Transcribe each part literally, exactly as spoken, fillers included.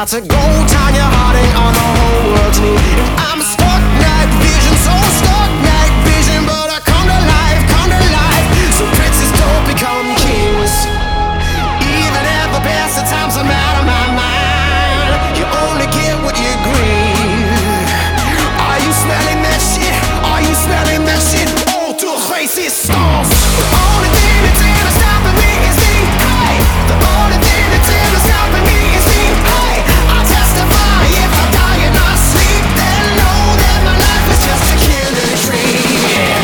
Lots of gold on your heartache on the whole world's need. I'm stuck, night vision, so stuck, night vision. But I come to life, come to life. So princes don't become kings. Even at the best of times I'm out of my mind. You only get what you grieve. Are you smelling that shit? Are you smelling that shit? All to a face is stars. The only thing that's ever stopping me is me. Hey, the only thing that's ever stopping me is me. Hey, I testify if I die in my sleep, then know that my life is just a killing dream.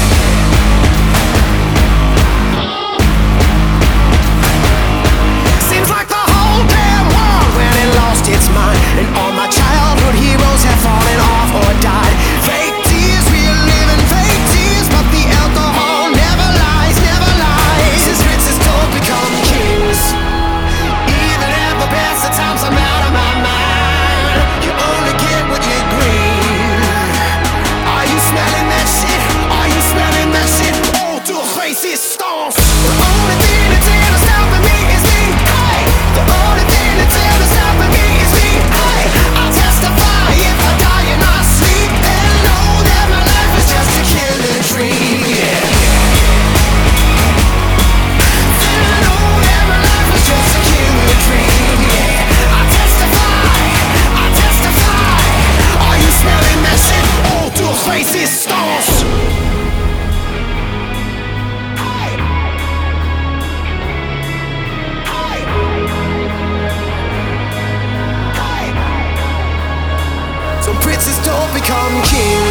Seems like the whole damn world really lost its mind, and all my childhood heroes have fallen off or died. Fake tears, real living fake tears, but the alcohol never lies, never lies. As princes don't become kings. Even at the best of times I'm out of my mind. You only get what you grieve. Are you smelling that shit? Are you smelling that shit? All to a face is stars. The only thing that's ever stopping me is me. Hey, the only thing that's ever stopping me is me. Hey, I testify if I die in my sleep, then know that my life is just a killing dream. Then I know that my life is just a killing dream. Yeah, I testify, I testify. Are you smelling that shit? All to a face is stars. Some princes don't become kings.